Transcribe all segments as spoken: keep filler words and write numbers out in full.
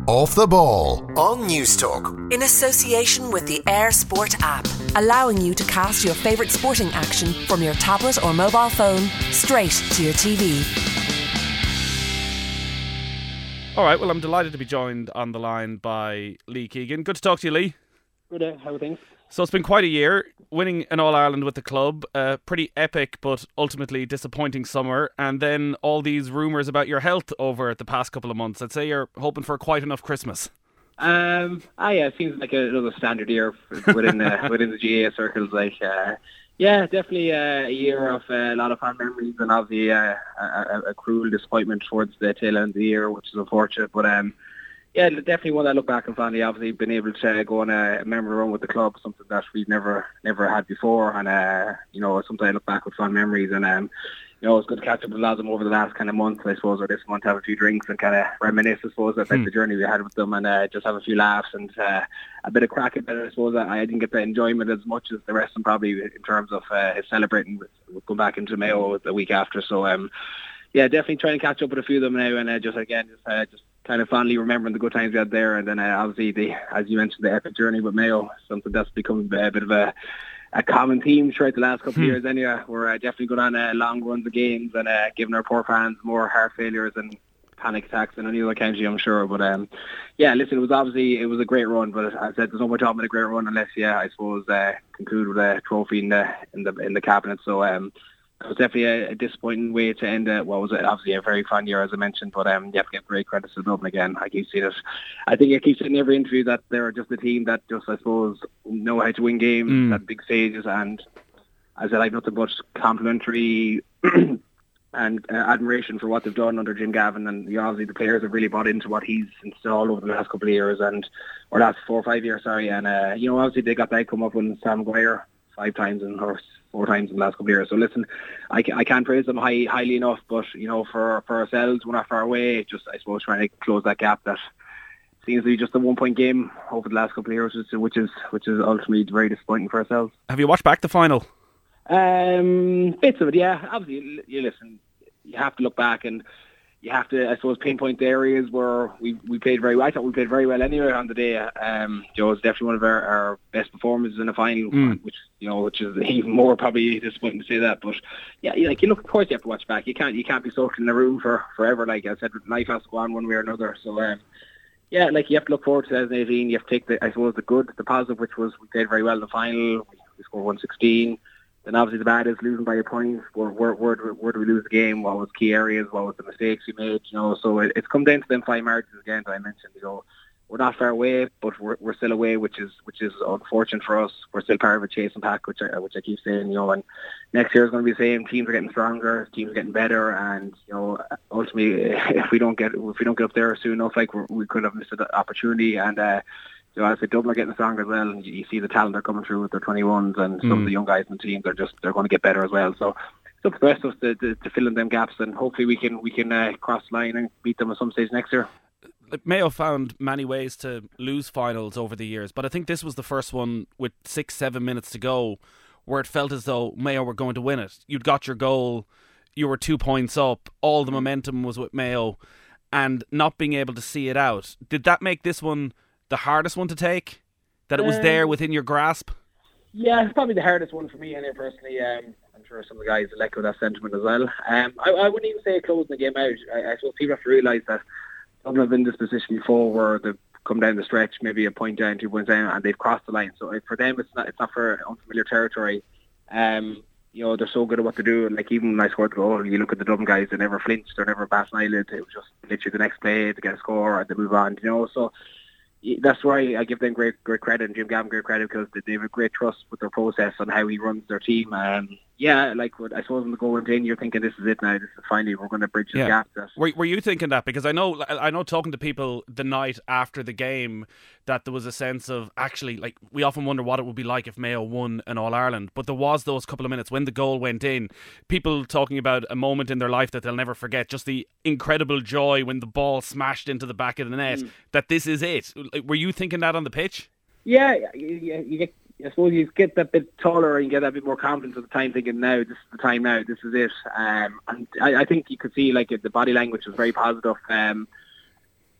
Off the Ball on Newstalk. In association with the Air Sport app, allowing you to cast your favourite sporting action from your tablet or mobile phone straight to your T V. All right, well, I'm delighted to be joined on the line by Lee Keegan. Good to talk to you, Lee. Good day, how are things? So it's been quite a year, winning an All-Ireland with the club, a pretty epic but ultimately disappointing summer, and then all these rumours about your health over the past couple of months. I'd say you're hoping for quite enough Christmas. Um, ah, yeah, it seems like another standard year within the, within the G A A circles. Like, uh, yeah, definitely uh, a year of uh, a lot of fond memories, and obviously uh, a, a cruel disappointment towards the tail end of the year, which is unfortunate. But um, yeah, definitely one that I look back and fondly. Obviously, been able to go on a memory run with the club, something that we've never never had before, and uh, you know, something I look back with fond memories. And um, you know, it's good to catch up with a lot of them over the last kind of month, I suppose, or this month, have a few drinks and kind of reminisce, I suppose, about hmm. the journey we had with them, and uh, just have a few laughs and uh, a bit of crack about it. I suppose I didn't get the enjoyment as much as the rest of them probably in terms of uh, celebrating with, with going back into Mayo the week after. So um, yeah, definitely trying to catch up with a few of them now, and uh, just again, just uh, just. kind of fondly remembering the good times we had there, and then uh, obviously the, as you mentioned, the epic journey with Mayo, something that's become a bit of a, a common theme throughout the last couple hmm. of years. Anyway, we're uh, definitely going on uh, long runs of games and uh, giving our poor fans more heart failures and panic attacks than any other county, I'm sure. But um, yeah, listen, it was obviously it was a great run, but as I said, there's no much of a great run unless, yeah, I suppose uh, conclude with a trophy in the in the in the cabinet. So. Um, It was definitely a, a disappointing way to end uh, what was obviously a very fun year, as I mentioned. But um, you have to give great credit to Dublin again. I keep seeing it. I think I keep saying in every interview that they're just a team that just, I suppose, know how to win games mm. at big stages. And as I said, I have nothing but complimentary and uh, admiration for what they've done under Jim Gavin. And you know, obviously the players have really bought into what he's installed over the last couple of years, and or last four or five years, sorry. And uh, you know, obviously they got that come up with Sam Maguire five times in horse. four times in the last couple of years. So listen, I, I can't praise them high, highly enough, but, you know, for for ourselves, we're not far away, just, I suppose, trying to close that gap that seems to be just a one-point game over the last couple of years, which is which is ultimately very disappointing for ourselves. Have you watched back the final? Um, bits of it, yeah. Obviously, you, you listen, you have to look back and you have to, I suppose, pinpoint the areas where we we played very well. I thought we played very well anyway on the day. Um, Joe was definitely one of our, our best performances in the final, mm. which you know, which is even more probably disappointing to say that. But yeah, like you look, of course, you have to watch back. You can't you can't be stuck in the room for forever. Like I said, life has to go on one way or another. So um, yeah, like you have to look forward to twenty eighteen. You have to take the, I suppose, the good, the positive, which was we played very well in the final. We, we scored one sixteen. Then obviously the bad is losing by a point. Where, where, where, where do we lose the game? What was key areas? What was the mistakes we made? You know, so it, it's come down to them five margins again that I mentioned. You know, we're not far away, but we're we're still away, which is which is unfortunate for us. We're still part of a chasing pack, which I which I keep saying. You know, and next year is going to be the same. Teams are getting stronger. Teams are getting better, and you know, ultimately, if we don't get if we don't get up there soon enough, like we're, we could have missed an opportunity. And uh, you know, as the Dublin are getting stronger as well, and you, you see the talent they're coming through with their twenty-ones, and some mm. of the young guys in the team, they're just they're going to get better as well. So it's up to the rest of us to, to, to fill in them gaps, and hopefully we can we can uh, cross the line and beat them at some stage next year. Mayo found many ways to lose finals over the years, but I think this was the first one with six, seven minutes to go where it felt as though Mayo were going to win it. You'd got your goal, you were two points up, all the momentum was with Mayo, and not being able to see it out. Did that make this one the hardest one to take? That it was um, there within your grasp? Yeah, it's probably the hardest one for me anyway, personally. Um, I'm sure some of the guys will echo that sentiment as well. Um, I, I wouldn't even say closing the game out. I, I suppose people have to realise that Dublin have been in this position before where they've come down the stretch, maybe a point down, two points down, and they've crossed the line. So for them, it's not it's not for unfamiliar territory. Um, you know, they're so good at what they do. And like even when I scored the goal, you look at the Dublin guys, they never flinched, they never bat an eyelid. It was just literally the next play to get a score and to move on. You know, so that's why I give them great great credit and Jim Gavin great credit, because they have a great trust with their process and how he runs their team. Um, yeah, like what I suppose when the goal went in, you're thinking this is it now. This is finally we're going to bridge the yeah. gap. That were were you thinking that? Because I know I know talking to people the night after the game that there was a sense of actually like we often wonder what it would be like if Mayo won an All Ireland, but there was those couple of minutes when the goal went in. People talking about a moment in their life that they'll never forget, just the incredible joy when the ball smashed into the back of the net. Mm. That this is it. Were you thinking that on the pitch? Yeah, you, you get. I suppose you get that bit taller and you get that bit more confidence at the time, thinking now, this is the time now, this is it. Um, and I, I think you could see like the body language was very positive. Um,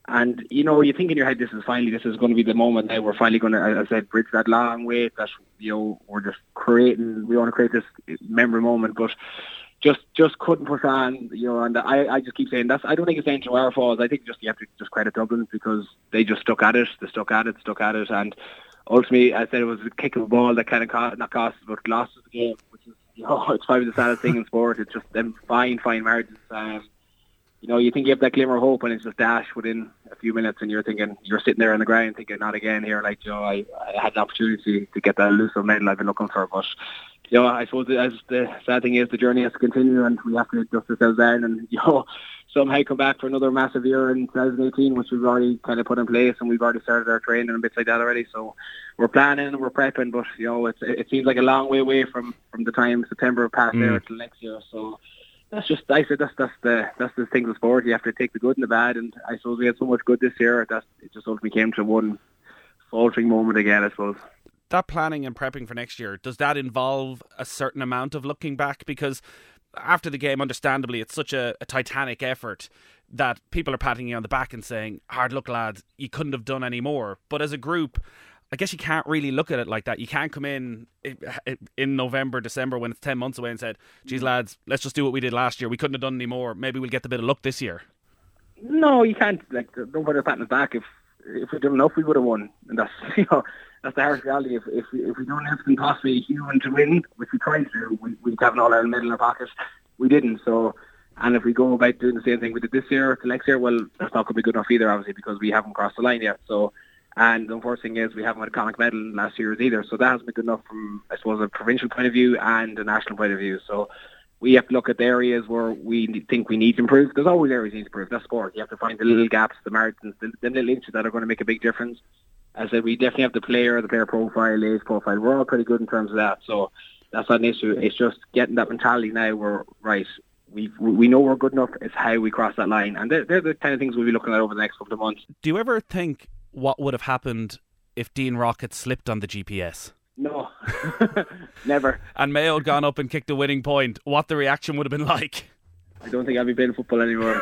And, you know, you think in your head, this is finally, this is going to be the moment now we're finally going to, as I said, bridge that long wait that, you know, we're just creating, we want to create this memory moment, but just just couldn't push on, you know, and I, I just keep saying that's, I don't think it's anything to our fault. I think just you have to just credit Dublin because they just stuck at it, they stuck at it, stuck at it, and ultimately, I said it was a kick of a ball that kind of cost, not cost, but lost the game, which is, you know, it's probably the saddest thing in sport. It's just them fine, fine margins. Um, you know, you think you have that glimmer of hope and it's just dash within a few minutes and you're thinking, you're sitting there on the ground thinking, not again here. Like, you know, I, I had the opportunity to get that elusive medal I've been looking for. But, you know, I suppose as the sad thing is the journey has to continue and we have to dust ourselves down and, you know, somehow come back for another massive year in twenty eighteen, which we've already kind of put in place and we've already started our training and bits like that already. So we're planning and we're prepping, but, you know, it's, it seems like a long way away from, from the time September passed mm. there till next year. So that's just, I said, that's, that's the that's the thing with sport. You have to take the good and the bad, and I suppose we had so much good this year that it just ultimately came to one faltering moment again, I suppose. That planning and prepping for next year, does that involve a certain amount of looking back? Because after the game, understandably, it's such a, a titanic effort that people are patting you on the back and saying, hard luck, lads, you couldn't have done any more. But as a group, I guess you can't really look at it like that. You can't come in in November, December when it's ten months away and said, geez, lads, let's just do what we did last year. We couldn't have done any more. Maybe we'll get the bit of luck this year. No, you can't. Like, don't put a pat on his back. If if we'd done enough, we would have won. And that's, you know, that's the harsh reality. If if we, if we don't have something possibly human to win, which we tried to, we, we'd have an all-Ireland medal in our pocket. We didn't. So, and if we go about doing the same thing we did this year to next year, well, that's not going to be good enough either, obviously, because we haven't crossed the line yet. So, and the unfortunate thing is we haven't had a comic medal in last year's either. So that hasn't been good enough from, I suppose, a provincial point of view and a national point of view. So we have to look at the areas where we think we need to improve. There's always areas we need to improve. That's sport. You have to find the little gaps, the margins, the, the little inches that are going to make a big difference. As I said, we definitely have the player, the player profile, age profile. We're all pretty good in terms of that. So that's not an issue. It's just getting that mentality now where, right, we we know we're good enough. It's how we cross that line. And they're, they're the kind of things we'll be looking at over the next couple of months. Do you ever think what would have happened if Dean Rock had slipped on the G P S? No, never. And Mayo had gone up and kicked the winning point, what the reaction would have been like? I don't think I'd be playing football anymore.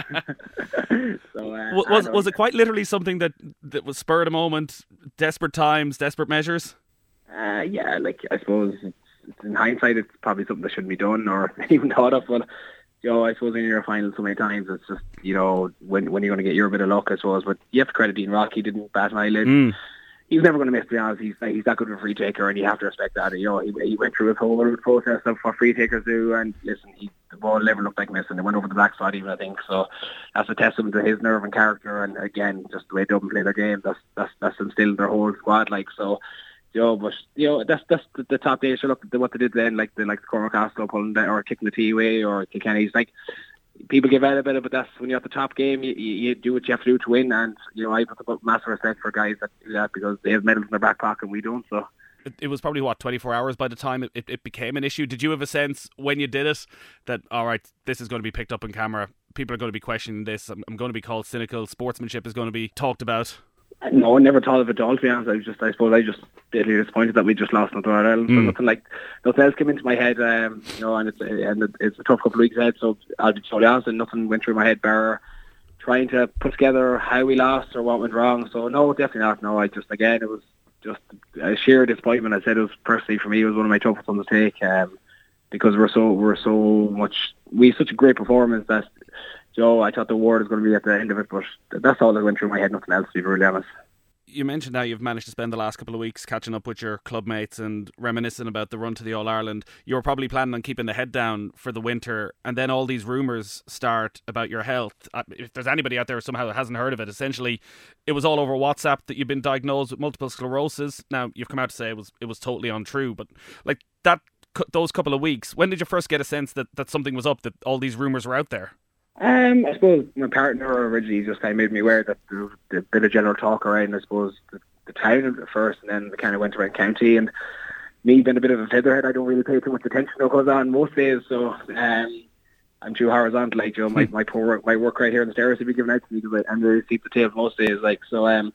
so, uh, was was it quite literally something that, that was spur of the moment, desperate times, desperate measures? Uh, yeah, like I suppose it's, it's in hindsight it's probably something that shouldn't be done or even thought of. But you know, I suppose in your final so many times, it's just, you know, when when you're going to get your bit of luck, I suppose. But you have to credit Dean Rock. He didn't bat an eyelid. Mm. He's never going to miss, to be honest. He's he's that good of a free taker, and you have to respect that. You know, he, he went through his whole process of what free takers do, and listen, he, the ball never looked like missing. It went over the black spot even, I think. So that's a testament to his nerve and character, and again, just the way Dublin play their game. That's that's that's instilled their whole squad. Like so, you know, but you know, that's that's the, the top days. So look at what they did then, like the like the Cormac Castle pulling down or kicking the tee away, or Kilkenny's like. People give out a bit of it, but that's when you're at the top game, you, you, you do what you have to do to win. And, you know, I put massive respect for guys that do that because they have medals in their back pocket and we don't. So it, it was probably, what, twenty-four hours by the time it, it, it became an issue. Did you have a sense when you did it that, all right, this is going to be picked up on camera, people are going to be questioning this, I'm, I'm going to be called cynical, sportsmanship is going to be talked about? No, I never thought of it at all, to be honest. I was just, I suppose I just bitterly disappointed that we just lost Northern Ireland. Mm. So nothing like, nothing else came into my head, um, you know, and it's and it's a tough couple of weeks ahead, so I'll be totally honest, and nothing went through my head bar trying to put together how we lost or what went wrong. So no, definitely not. No, I just, again, it was just a sheer disappointment. I said it was personally for me, it was one of my toughest ones to take, um, because we're so, we're so much, we had such a great performance that, Joe, I thought the award was going to be at the end of it, but that's all that went through my head, nothing else, to be really honest. You mentioned how you've managed to spend the last couple of weeks catching up with your club mates and reminiscing about the run to the All-Ireland. You were probably planning on keeping the head down for the winter, and then all these rumours start about your health. If there's anybody out there somehow that hasn't heard of it, essentially it was all over WhatsApp that you've been diagnosed with multiple sclerosis. Now, you've come out to say it was it was totally untrue, but like that, those couple of weeks, when did you first get a sense that, that something was up, that all these rumours were out there? Um, I suppose my partner originally just kind of made me aware that there was a bit of general talk around, I suppose, the, the town at first, and then it kind of went around county. And me being a bit of a featherhead, I don't really pay too much attention to what goes on most days. So um, I'm too horizontal. Like, you know, my my poor work, my work right here in the stairs would be given out to me because I'm the seat the table most days. Like, so um,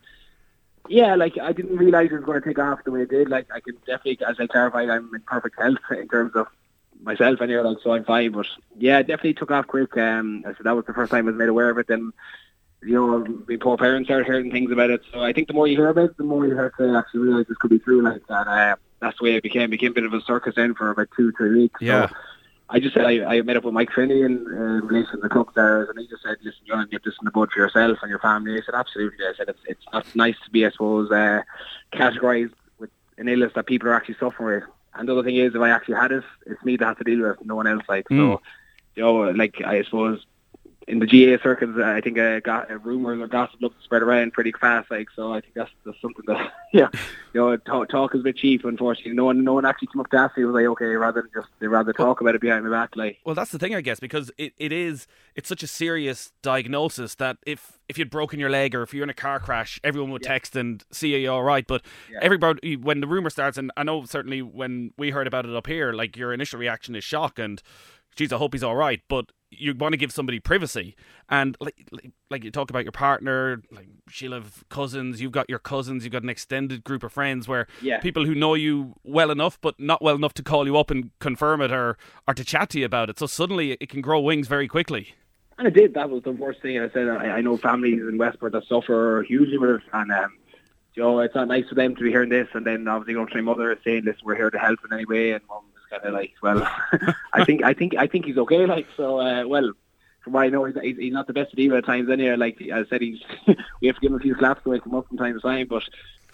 yeah, like I didn't realise it was going to take off the way it did. Like, I can definitely, as I clarified, I'm in perfect health in terms of myself anyway, like, so I'm fine, but yeah, it definitely took off quick. Um, I said that was the first time I was made aware of it. Then you know, my poor parents started hearing things about it. So I think the more you hear about it, the more you have to actually realise this could be true. Like that, uh, that's the way it became. It became a bit of a circus then for about two, three weeks. Yeah. So I just said I, I met up with Mike Finney in uh, relation to the club there, and he just said, "Listen, John, you have this in the bud for yourself and your family." I said, "Absolutely." I said, "It's it's not nice to be, I suppose, uh, categorised with an illness that people are actually suffering with." And the other thing is, if I actually had it, it's me that has to deal with it, no one else. Like mm. so, you know, like I suppose in the G A A circles, I think uh, got uh, rumours or gossip looks to spread around pretty fast. Like so, I think that's, that's something that yeah, you know, talk, talk is a bit cheap. Unfortunately, no one no one actually came up to ask me. It was like, okay, rather than just they rather talk about it behind my back. Like, well, that's the thing, I guess, because it, it is it's such a serious diagnosis that if if you'd broken your leg or if you're in a car crash, everyone would yeah. text and see you all right. But yeah. everybody, when the rumour starts, and I know certainly when we heard about it up here, like your initial reaction is shock and, geez, I hope he's all right. But you want to give somebody privacy, and like, like like you talk about your partner, like she'll have cousins, you've got your cousins, you've got an extended group of friends where yeah. people who know you well enough but not well enough to call you up and confirm it or, or to chat to you about it. So suddenly it can grow wings very quickly. And it did. That was the worst thing. I said I, I know families in Westport that suffer hugely with it, and um, you know, it's not nice for them to be hearing this, and then obviously going to my mother saying, "Listen, we're here to help in any way," and mum kind of like, well, I think, I think, I think he's okay. Like, so, uh, well, from what I know, he's, he's not the best to deal with at times. Anyway, like I said, he's we have to give him a few slaps to wake him up from time to time. But,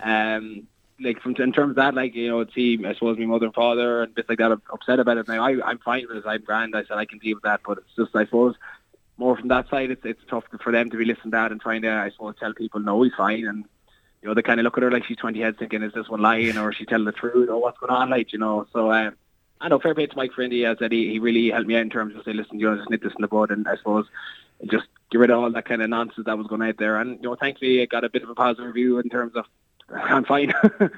um, like from in terms of that, like you know, see, I suppose my mother and father and bits like that are upset about it. Now, I, I'm fine with it. I'm grand. I said I can deal with that, but it's just, I suppose, more from that side, it's it's tough for them to be listening to that and trying to, I suppose, tell people no, he's fine, and you know, they kind of look at her like she's twenty heads, thinking, is this one lying or is she telling the truth or what's going on, like, you know? So. Um, I know, fair play to Mike Friendly, as that he, he really helped me out in terms of saying, listen, you know, just nip this in the bud, and I suppose just get rid of all that kind of nonsense that was going out there. And, you know, thankfully, I got a bit of a positive review in terms of I'm fine.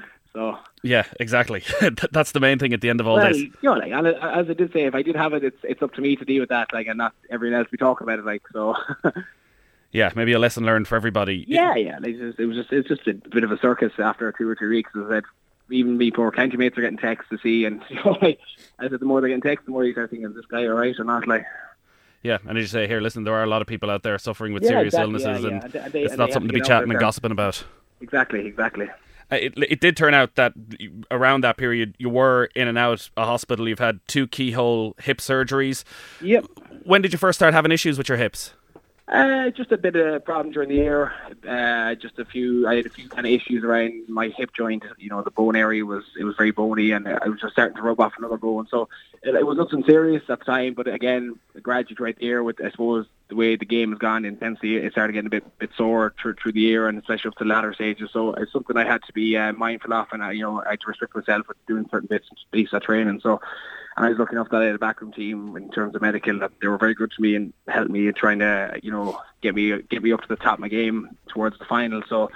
So yeah, exactly. That's the main thing at the end of all well, this. You know, like, and as I did say, if I did have it, it's it's up to me to deal with that, like, and not everyone else be talking about it, like, so. Yeah, maybe a lesson learned for everybody. Yeah, yeah. Like, it, was just, it was just it's just a bit of a circus after two or three weeks, as I said. Even me poor county mates are getting texts to see, and you know, like, I said, the more they're getting texts, the more you start thinking, is this guy all right or not? Like, yeah, and as you say, here, listen, there are a lot of people out there suffering with yeah, serious exactly, illnesses, yeah, yeah. and, and they, it's and not something to be chatting and gossiping about. Exactly, exactly. Uh, it, it did turn out that around that period, you were in and out a hospital. You've had two keyhole hip surgeries. Yep. When did you first start having issues with your hips? Uh, just a bit of problem during the year. Uh, just a few. I had a few kind of issues around my hip joint. You know, the bone area was it was very bony, and I was just starting to rub off another bone. So it, it was nothing serious at the time. But again, gradually throughout the year, with I suppose the way the game has gone, the intensity, it started getting a bit bit sore through, through the year, and especially up to the latter stages. So it's something I had to be uh, mindful of, and I, you know, I had to restrict myself with doing certain bits and pieces of training. So. And I was lucky enough that I had a backroom team in terms of medical that they were very good to me and helped me in trying to, you know, get me get me up to the top of my game towards the final. So,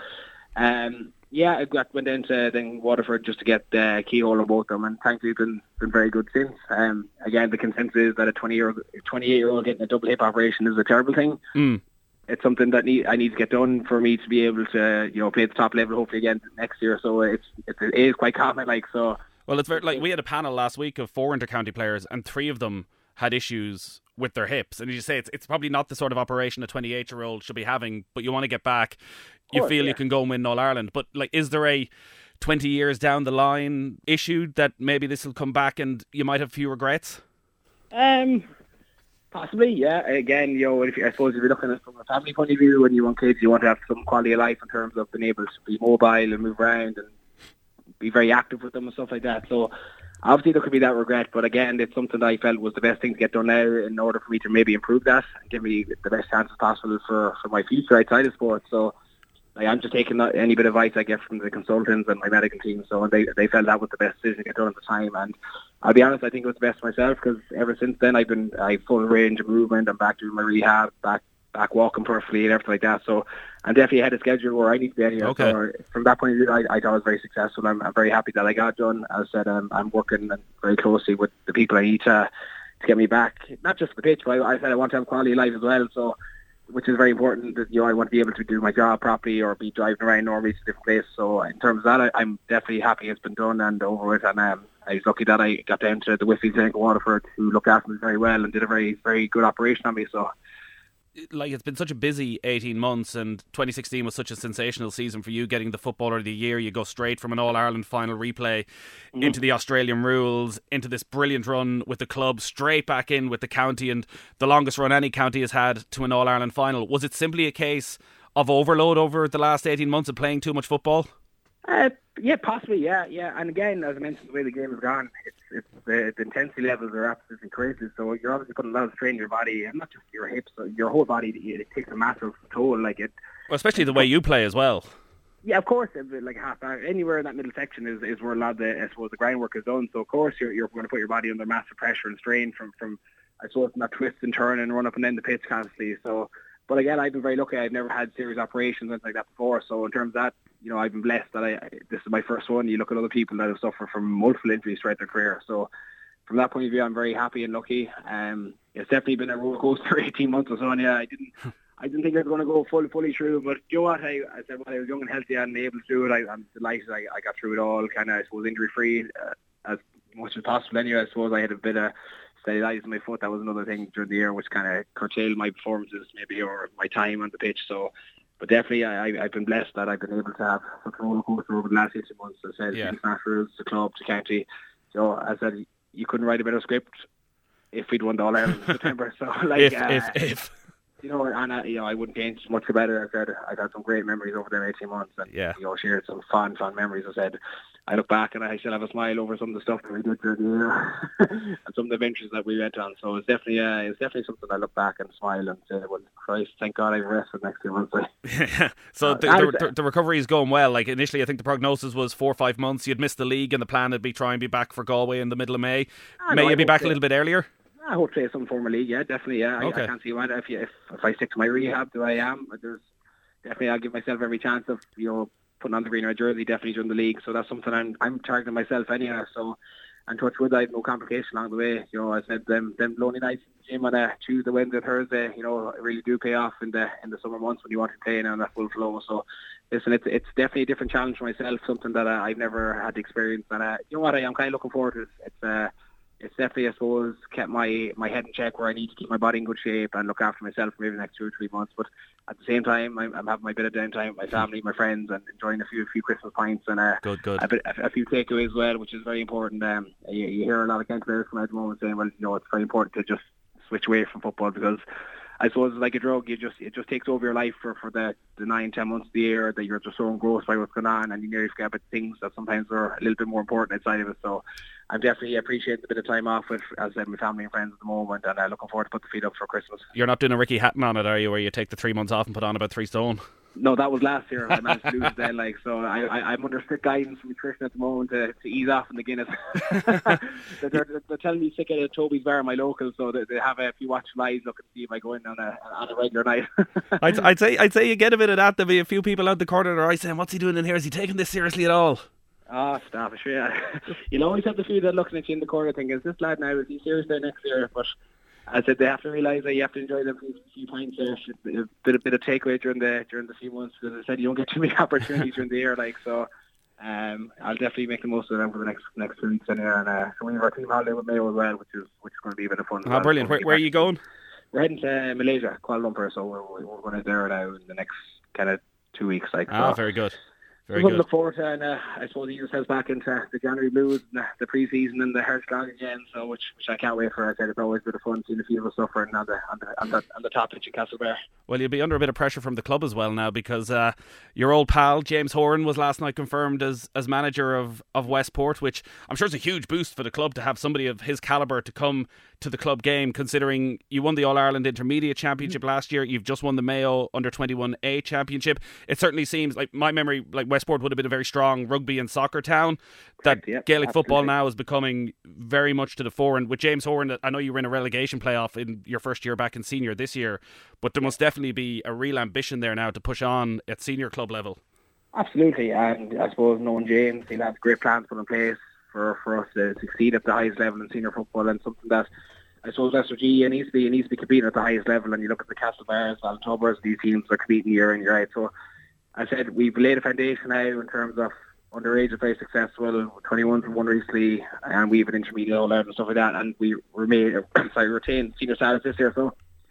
um, yeah, I got, went into then Waterford just to get the uh, keyhole on both of them, and thankfully it's been been very good since. Um, again, the consensus is that a twenty year twenty-eight year old getting a double hip operation is a terrible thing. Mm. It's something that need, I need to get done for me to be able to, you know, play at the top level hopefully again next year. So it's, it's it is quite common, like so. Well, it's very like we had a panel last week of four intercounty players, and three of them had issues with their hips. And as you say, it's it's probably not the sort of operation a twenty-eight year old should be having, but you want to get back. You course, feel yeah. you can go and win All Ireland, but like, is there a twenty years down the line issue that maybe this will come back and you might have a few regrets? Um, possibly, yeah. Again, you know, if you, I suppose if you're looking at it from a family point of view, when you want kids, you want to have some quality of life in terms of being able to be mobile and move around and be very active with them and stuff like that. So obviously there could be that regret, but again, it's something that I felt was the best thing to get done now in order for me to maybe improve that and give me the best chances possible for, for my future outside of sport. So like, I'm just taking any bit of advice I get from the consultants and my medical team. So they they felt that was the best decision to get done at the time, and I'll be honest, I think it was the best for myself, because ever since then I've been I full range of movement. I'm back doing my rehab, back back walking perfectly and everything like that. So I'm definitely ahead of schedule where I need to be anyway. Okay. So from that point of view, I, I thought I was very successful. I'm, I'm very happy that I got done. As I said, um, I'm working very closely with the people I need to to get me back, not just the pitch, but I, I said I want to have quality of life as well. So, which is very important. That, you know, I want to be able to do my job properly or be driving around normally to different places. So in terms of that, I, I'm definitely happy it's been done and over with. And um, I was lucky that I got down to the Whitfield Clinic in Waterford, who looked after me very well and did a very, very good operation on me. So like it's been such a busy eighteen months, and twenty sixteen was such a sensational season for you, getting the Footballer of the Year. You go straight from an All-Ireland final replay mm-hmm. into the Australian rules, into this brilliant run with the club, straight back in with the county, and the longest run any county has had to an All-Ireland final. Was it simply a case of overload over the last eighteen months of playing too much football? Uh, yeah, possibly, yeah, yeah. And again, as I mentioned, the way the game has gone, it's it's the, the intensity levels are absolutely crazy. So you're obviously putting a lot of strain on your body, and not just your hips, your whole body. It takes a massive toll. Like it, well, especially the way you play as well. Yeah, of course. Like half anywhere in that middle section is, is where a lot of the I suppose the groundwork is done. So of course you're you're going to put your body under massive pressure and strain from from I suppose from that twist and turn and run up and down the pitch constantly. So. But again, I've been very lucky. I've never had serious operations and like that before. So in terms of that, you know, I've been blessed that I this is my first one. You look at other people that have suffered from multiple injuries throughout their career. So from that point of view, I'm very happy and lucky. Um, it's definitely been a roller coaster for eighteen months or so. And yeah, I didn't, I didn't think I was going to go fully, fully through. But you know what? I, I said when I was young and healthy and able to do it, I, I'm delighted. I, I got through it all, kind of, I suppose, injury free uh, as much as possible. Anyway, I suppose I had a bit of stylised my foot. That was another thing during the year which kind of curtailed my performances maybe or my time on the pitch. So, but definitely I, I've been blessed that I've been able to have such a roller coaster over the last eighteen months. As I said, yeah. Internationals, the club, the county. So as I said, you couldn't write a better script if we'd won the All Ireland in September. So like, if, uh, if, if. You know, and uh, you know, I wouldn't change much about it. I said I've had some great memories over them eighteen months, and yeah. you know, shared some fun, fun memories. I said I look back and I still have a smile over some of the stuff that we did during the year and some of the adventures that we went on. So it's definitely, uh, it's definitely something I look back and smile and say, "Well, Christ, thank God I've rested the next few months." So uh, the, the, the, the recovery is going well. Like initially, I think the prognosis was four or five months. You'd missed the league, and the plan would be try and be back for Galway in the middle of May. Ah, May no, you I be back so. a little bit earlier? I hope to play some form of league, yeah, definitely, yeah. I, okay. I can't see why if, you, if if I stick to my rehab, do I am. But there's definitely I'll give myself every chance of you know putting on the green red jersey definitely during the league. So that's something I'm I'm targeting myself anyhow. So and touch wood, I had no complication along the way. You know, I said them them lonely nights in the gym on a Tuesday, Wednesday, Thursday. You know, really do pay off in the in the summer months when you want to play on that full flow. So listen, it's it's definitely a different challenge for myself. Something that uh, I've never had to experience. And uh, you know what, I am kind of looking forward to. It's, it's uh. It's definitely, I suppose, kept my, my head in check where I need to keep my body in good shape and look after myself for maybe the next two or three months. But at the same time, I'm, I'm having my bit of downtime with my family, my friends, and enjoying a few a few Christmas pints and uh, good, good. A, bit, a, a few takeaways as well, which is very important. Um, you, you hear a lot of Kent players come out at the moment saying, well, you know, it's very important to just switch away from football because I suppose it's like a drug. You just it just takes over your life for, for the, the nine, ten months of the year that you're just so engrossed by what's going on, and you nearly forget about things that sometimes are a little bit more important outside of it. So I'm definitely appreciating a bit of time off with, as I said, my family and friends at the moment, and I'm uh, looking forward to put the feet up for Christmas. You're not doing a Ricky Hatton on it, are you, where you take the three months off and put on about three stone? No, that was last year. I managed to lose it then, like, so I, I, I'm under strict guidance from nutrition at the moment to, to ease off in the Guinness. they're, they're, they're telling me to stick at Toby's Bar, my local, so they, they have a few watch live look and see if I go in on a on a regular night. I'd, I'd say I'd say you get a bit of that. There'll be a few people out the corner of their eyes saying, "What's he doing in here? Is he taking this seriously at all?" Ah, oh, stop it, sure. Yeah. You'll always have the few that looking at you in the corner thinking, "Is this lad now? Is he serious there next year?" But I said they have to realise that you have to enjoy them few, few pints there. A bit, a bit of takeaway during the during the few months because I said you don't get too many opportunities during the year, like so. Um, I'll definitely make the most of them for the next next two weeks anyway. And uh, so we have our team holiday with Mayo as well, which is which is going to be a bit of fun. Oh, well. brilliant! Where, where are you going? We're heading to Malaysia, Kuala Lumpur. So we're we're going out there now in the next kind of two weeks. Like ah, so. very good. Very We'll good. look forward to, and uh, I suppose he just heads back into the January blues and the, the pre-season and the Hearts Strong again. So, which which I can't wait for. I said it's always a bit of fun seeing a few of us suffering on the on the on the, on the top pitch in Castlebar. Well, you'll be under a bit of pressure from the club as well now because uh, your old pal James Horan was last night confirmed as, as manager of, of Westport, which I'm sure is a huge boost for the club to have somebody of his calibre to come to the club game, considering you won the All-Ireland Intermediate Championship mm-hmm. last year. You've just won the Mayo Under twenty-one A Championship. It certainly seems like my memory, like Westport would have been a very strong rugby and soccer town. That yep, Gaelic absolutely. football now is becoming very much to the fore. And with James Horan, I know you were in a relegation playoff in your first year back in senior this year, but there must definitely be a real ambition there now to push on at senior club level. Absolutely, and I suppose knowing James, he'll have great plans put in place for, for us to succeed at the highest level in senior football, and something that I suppose Leicester G needs to be needs to be competing at the highest level. And you look at the Castlebars, Valentubers, these teams are competing year in year out. So I said we've laid a foundation now in terms of underage are very successful, twenty-ones won recently, and we have an intermediate all out and stuff like that, and we remain sorry retain senior status this year. So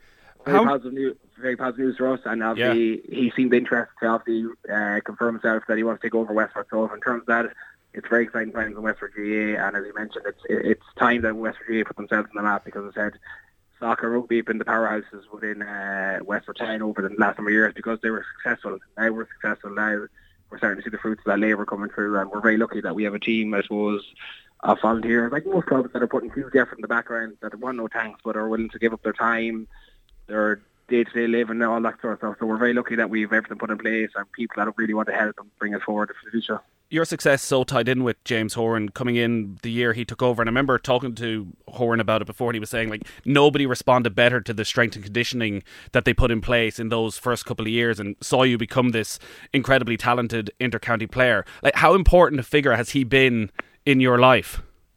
very How- positive news. Very positive news for us, and obviously yeah. he seemed interested to obviously uh, confirm himself that he wants to take over Westford. So in terms of that, it's very exciting times in Westford G A A, and as you mentioned, it's it's time that Westford G A A put themselves on the map, because as I said, soccer, rugby have been the powerhouses within uh, Westford Town over the last number of years because they were successful. Now we're successful. Now we're starting to see the fruits of that labour coming through, and we're very lucky that we have a team, I suppose, of volunteers, like most clubs, that are putting huge effort in the background, that want no thanks, but are willing to give up their time, their day-to-day living and all that sort of stuff. So we're very lucky that we've everything put in place and people that really want to help and bring us forward for the future. Your success so tied in with James Horan coming in the year he took over, and I remember talking to Horan about it before, and he was saying like nobody responded better to the strength and conditioning that they put in place in those first couple of years, and saw you become this incredibly talented inter-county player. Like, how important a figure has he been in your life?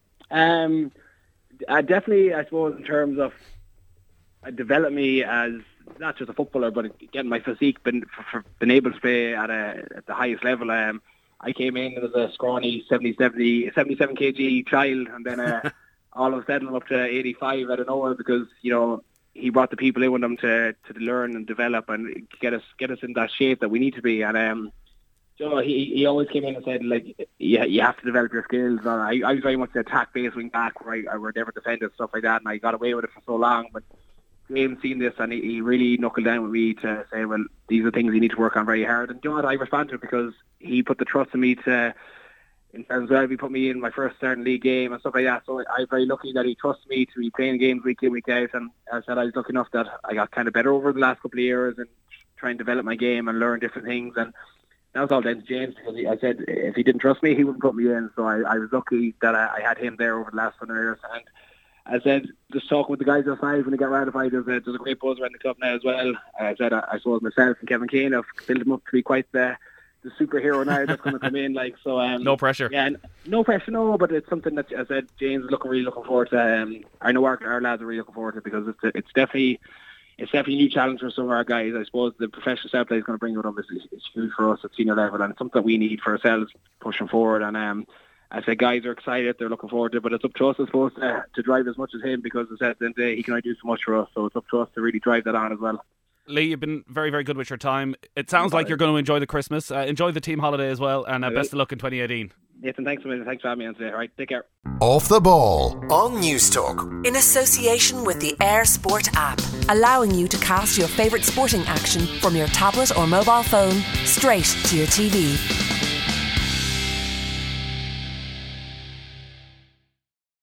Um, uh, definitely, I suppose, in terms of uh, developing me as not just a footballer, but getting my physique, been for, for been able to play at a at the highest level. Um, I came in as a scrawny seventy, seventy, seventy-seven kg child, and then uh, all of a sudden I'm up to eighty-five out of nowhere, because you know he brought the people in with him to to learn and develop and get us get us in that shape that we need to be. And um, you know, he he always came in and said like you you have to develop your skills. And I I was very much an attack based wing back, where I, I were never defended, stuff like that, and I got away with it for so long, but James seen this, and he, he really knuckled down with me to say, well, these are things you need to work on very hard. And you know what, I responded to it, because he put the trust in me to, in terms of he put me in my first starting league game and stuff like that. So I'm very lucky that he trusted me to be playing games week in, week out. And as I said, I was lucky enough that I got kind of better over the last couple of years and try and develop my game and learn different things. And that was all down to James, because he, I said if he didn't trust me, he wouldn't put me in. So I, I was lucky that I, I had him there over the last hundred years. And I said, just talking with the guys outside when they got ratified, there's a, there's a great buzz around the club now as well. I said, I, I suppose myself and Kevin Keane have built him up to be quite the, the superhero now that's going to come in. Like so, um, no pressure. Yeah, no pressure, no. But it's something that I said James is looking really looking forward to. Um, I know our, our lads are really looking forward to it, because it's it's definitely it's definitely a new challenge for some of our guys. I suppose the professional style play is going to bring with them. It's, it's huge for us at senior level, and it's something that we need for ourselves pushing forward. And um. I said, guys are excited, they're looking forward to it, but it's up to us, I suppose, to, to drive as much as him, because as I said, at the end of the day, he can only do so much for us, so it's up to us to really drive that on as well. Lee, you've been very, very good with your time. It sounds like you're going to enjoy the Christmas. Uh, enjoy the team holiday as well, and uh, best of luck in twenty eighteen. Nathan, thanks a million. Thanks for having me on today. All right, take care. Off the Ball on News Talk. In association with the Air Sport app, allowing you to cast your favourite sporting action from your tablet or mobile phone straight to your T V.